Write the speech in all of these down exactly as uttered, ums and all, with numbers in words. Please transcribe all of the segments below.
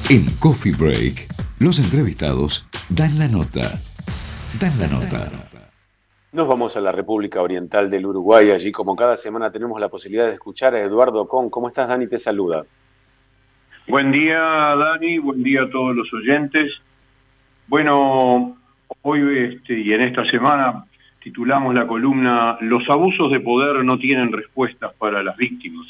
En Coffee Break, los entrevistados dan la nota. Dan la nota. Nos vamos a la República Oriental del Uruguay. Allí, como cada semana, tenemos la posibilidad de escuchar a Eduardo Con. ¿Cómo estás, Dani? Te saluda. Buen día, Dani. Buen día a todos los oyentes. Bueno, hoy este, y en esta semana titulamos la columna "Los abusos de poder no tienen respuestas para las víctimas".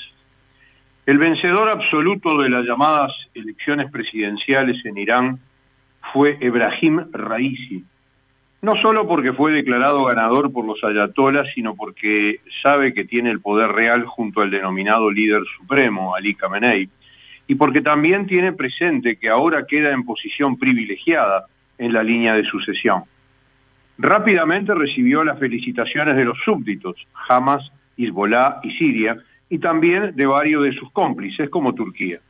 El vencedor absoluto de las llamadas elecciones presidenciales en Irán fue Ebrahim Raisi. No solo porque fue declarado ganador por los ayatolás, sino porque sabe que tiene el poder real junto al denominado líder supremo, Ali Khamenei, y porque también tiene presente que ahora queda en posición privilegiada en la línea de sucesión. Rápidamente recibió las felicitaciones de los súbditos, Hamas, Hezbollah y Siria, y también de varios de sus cómplices, como Turquía.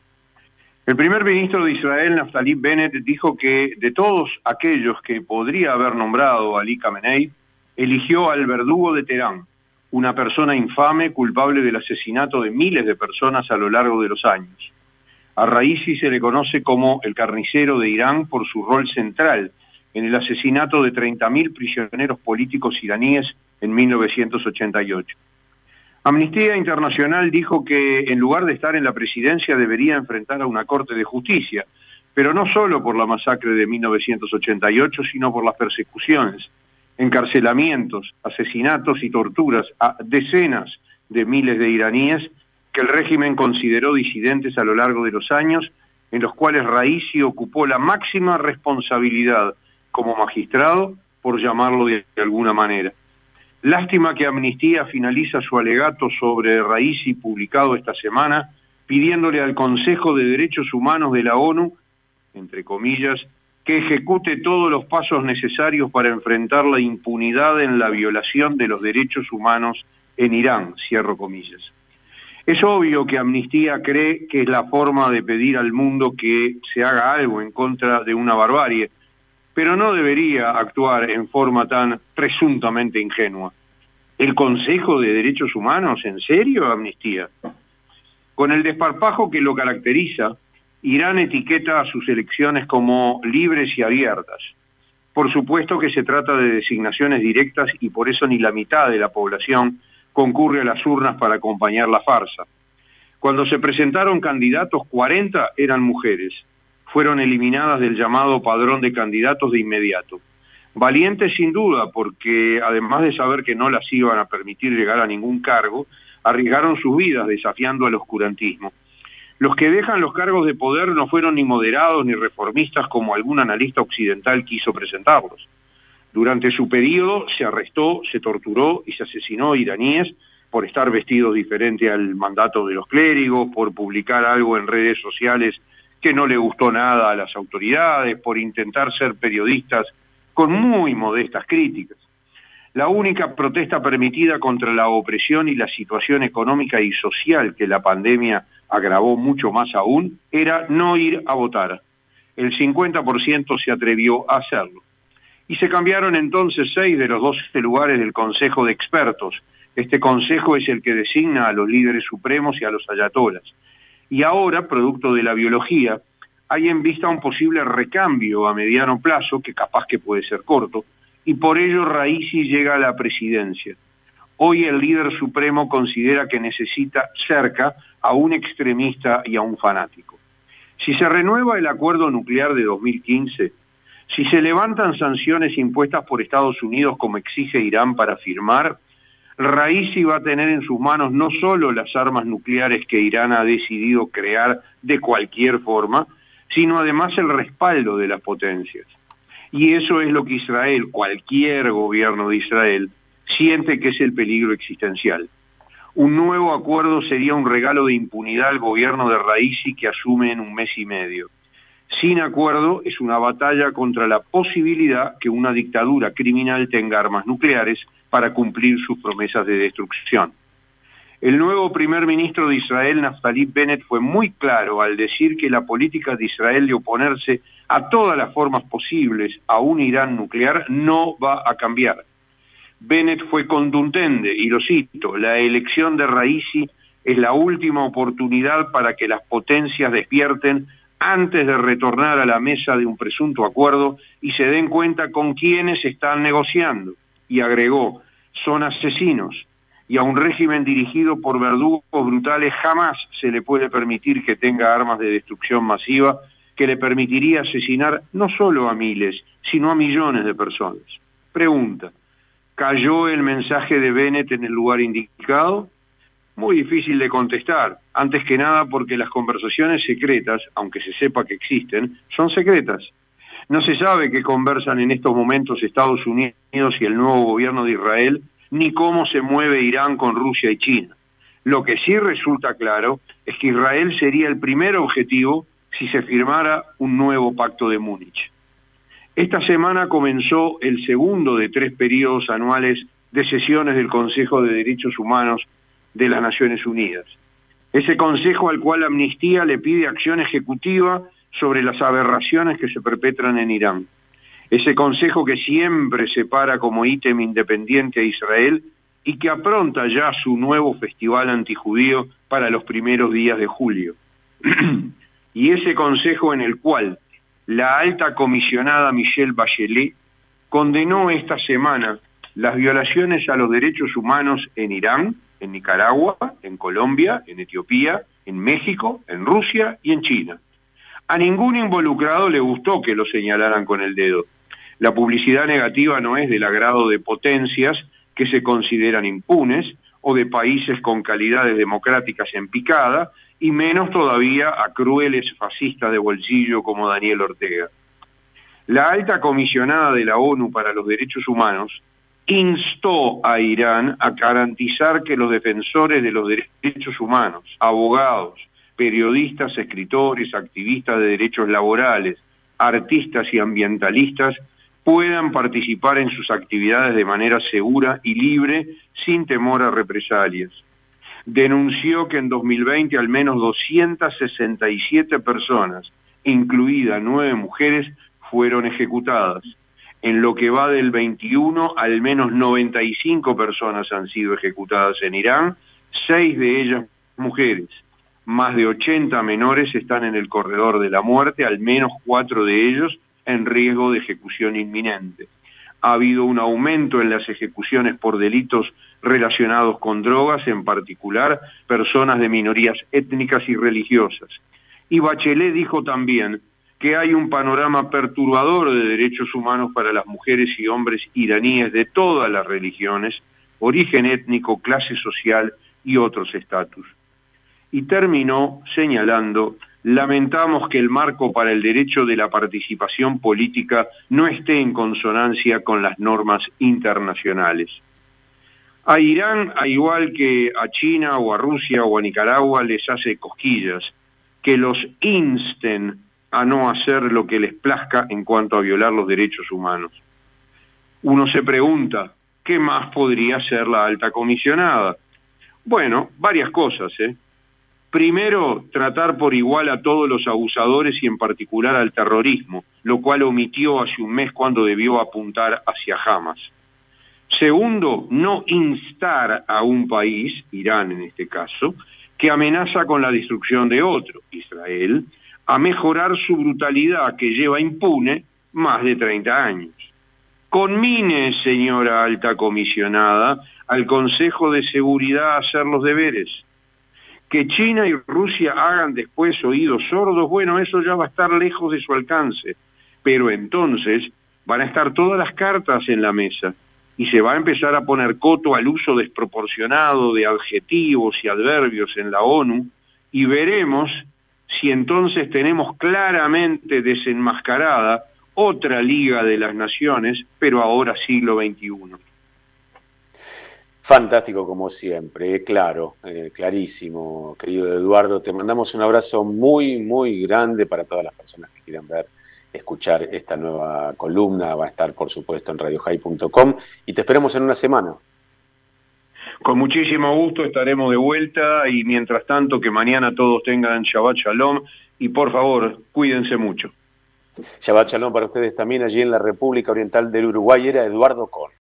El primer ministro de Israel, Naftali Bennett, dijo que de todos aquellos que podría haber nombrado Ali Khamenei, eligió al verdugo de Teherán, una persona infame culpable del asesinato de miles de personas a lo largo de los años. A Raisi se le conoce como el carnicero de Irán por su rol central en el asesinato de treinta mil prisioneros políticos iraníes en mil novecientos ochenta y ocho. Amnistía Internacional dijo que en lugar de estar en la presidencia debería enfrentar a una corte de justicia, pero no solo por la masacre de mil novecientos ochenta y ocho, sino por las persecuciones, encarcelamientos, asesinatos y torturas a decenas de miles de iraníes que el régimen consideró disidentes a lo largo de los años, en los cuales Raisi ocupó la máxima responsabilidad como magistrado, por llamarlo de alguna manera. Lástima que Amnistía finaliza su alegato sobre Raisi publicado esta semana, pidiéndole al Consejo de Derechos Humanos de la ONU, entre comillas, que ejecute todos los pasos necesarios para enfrentar la impunidad en la violación de los derechos humanos en Irán, cierro comillas. Es obvio que Amnistía cree que es la forma de pedir al mundo que se haga algo en contra de una barbarie, pero no debería actuar en forma tan presuntamente ingenua. ¿El Consejo de Derechos Humanos? ¿En serio, Amnistía? Con el desparpajo que lo caracteriza, Irán etiqueta a sus elecciones como libres y abiertas. Por supuesto que se trata de designaciones directas y por eso ni la mitad de la población concurre a las urnas para acompañar la farsa. Cuando se presentaron candidatos, cuarenta eran mujeres. Fueron eliminadas del llamado padrón de candidatos de inmediato. Valientes sin duda, porque además de saber que no las iban a permitir llegar a ningún cargo, arriesgaron sus vidas desafiando al oscurantismo. Los que dejan los cargos de poder no fueron ni moderados ni reformistas como algún analista occidental quiso presentarlos. Durante su periodo se arrestó, se torturó y se asesinó iraníes por estar vestidos diferente al mandato de los clérigos, por publicar algo en redes sociales que no le gustó nada a las autoridades, por intentar ser periodistas con muy modestas críticas. La única protesta permitida contra la opresión y la situación económica y social que la pandemia agravó mucho más aún era no ir a votar. El cincuenta por ciento se atrevió a hacerlo. Y se cambiaron entonces seis de los doce lugares del Consejo de Expertos. Este consejo es el que designa a los líderes supremos y a los ayatolás. Y ahora, producto de la biología, hay en vista un posible recambio a mediano plazo, que capaz que puede ser corto, y por ello Raisi llega a la presidencia. Hoy el líder supremo considera que necesita cerca a un extremista y a un fanático. Si se renueva el acuerdo nuclear de dos mil quince, si se levantan sanciones impuestas por Estados Unidos como exige Irán para firmar, Raisi va a tener en sus manos no solo las armas nucleares que Irán ha decidido crear de cualquier forma, sino además el respaldo de las potencias. Y eso es lo que Israel, cualquier gobierno de Israel, siente que es el peligro existencial. Un nuevo acuerdo sería un regalo de impunidad al gobierno de Raisi que asume en un mes y medio. Sin acuerdo es una batalla contra la posibilidad que una dictadura criminal tenga armas nucleares para cumplir sus promesas de destrucción. El nuevo primer ministro de Israel, Naftali Bennett, fue muy claro al decir que la política de Israel de oponerse a todas las formas posibles a un Irán nuclear no va a cambiar. Bennett fue contundente, y lo cito: la elección de Raisi es la última oportunidad para que las potencias despierten antes de retornar a la mesa de un presunto acuerdo y se den cuenta con quiénes están negociando. Y agregó, son asesinos, y a un régimen dirigido por verdugos brutales jamás se le puede permitir que tenga armas de destrucción masiva que le permitiría asesinar no solo a miles, sino a millones de personas. Pregunta, ¿cayó el mensaje de Bennett en el lugar indicado? Muy difícil de contestar, antes que nada porque las conversaciones secretas, aunque se sepa que existen, son secretas. No se sabe qué conversan en estos momentos Estados Unidos y el nuevo gobierno de Israel, ni cómo se mueve Irán con Rusia y China. Lo que sí resulta claro es que Israel sería el primer objetivo si se firmara un nuevo pacto de Múnich. Esta semana comenzó el segundo de tres periodos anuales de sesiones del Consejo de Derechos Humanos de las Naciones Unidas. Ese consejo al cual Amnistía le pide acción ejecutiva sobre las aberraciones que se perpetran en Irán. Ese consejo que siempre separa como ítem independiente a Israel y que apronta ya su nuevo festival antijudío para los primeros días de julio. Y ese consejo en el cual la alta comisionada Michelle Bachelet condenó esta semana las violaciones a los derechos humanos en Irán, en Nicaragua, en Colombia, en Etiopía, en México, en Rusia y en China. A ningún involucrado le gustó que lo señalaran con el dedo. La publicidad negativa no es del agrado de potencias que se consideran impunes o de países con calidades democráticas en picada, y menos todavía a crueles fascistas de bolsillo como Daniel Ortega. La alta comisionada de la ONU para los Derechos Humanos instó a Irán a garantizar que los defensores de los derechos humanos, abogados, periodistas, escritores, activistas de derechos laborales, artistas y ambientalistas puedan participar en sus actividades de manera segura y libre, sin temor a represalias. Denunció que en dos mil veinte al menos doscientas sesenta y siete personas, incluidas nueve mujeres, fueron ejecutadas. En lo que va del veintiuno, al menos noventa y cinco personas han sido ejecutadas en Irán, seis de ellas mujeres. Más de ochenta menores están en el corredor de la muerte, al menos cuatro de ellos en riesgo de ejecución inminente. Ha habido un aumento en las ejecuciones por delitos relacionados con drogas, en particular personas de minorías étnicas y religiosas. Y Bachelet dijo también que hay un panorama perturbador de derechos humanos para las mujeres y hombres iraníes de todas las religiones, origen étnico, clase social y otros estatus. Y terminó señalando: lamentamos que el marco para el derecho de la participación política no esté en consonancia con las normas internacionales. A Irán, al igual que a China o a Rusia o a Nicaragua, les hace cosquillas que los insten a no hacer lo que les plazca en cuanto a violar los derechos humanos. Uno se pregunta, ¿qué más podría hacer la alta comisionada? Bueno, varias cosas, ¿eh? Primero, tratar por igual a todos los abusadores y en particular al terrorismo, lo cual omitió hace un mes cuando debió apuntar hacia Hamas. Segundo, no instar a un país, Irán en este caso, que amenaza con la destrucción de otro, Israel, a mejorar su brutalidad que lleva impune más de treinta años. Conmine, señora alta comisionada, al Consejo de Seguridad a hacer los deberes. Que China y Rusia hagan después oídos sordos, bueno, eso ya va a estar lejos de su alcance, pero entonces van a estar todas las cartas en la mesa y se va a empezar a poner coto al uso desproporcionado de adjetivos y adverbios en la ONU, y veremos si entonces tenemos claramente desenmascarada otra Liga de las Naciones, pero ahora siglo veintiuno. Fantástico como siempre, claro, eh, clarísimo, querido Eduardo. Te mandamos un abrazo muy, muy grande para todas las personas que quieran ver, escuchar esta nueva columna. Va a estar, por supuesto, en radio high punto com y te esperamos en una semana. Con muchísimo gusto estaremos de vuelta y mientras tanto que mañana todos tengan Shabbat Shalom y por favor, cuídense mucho. Shabbat Shalom para ustedes también allí en la República Oriental del Uruguay. Era Eduardo Con.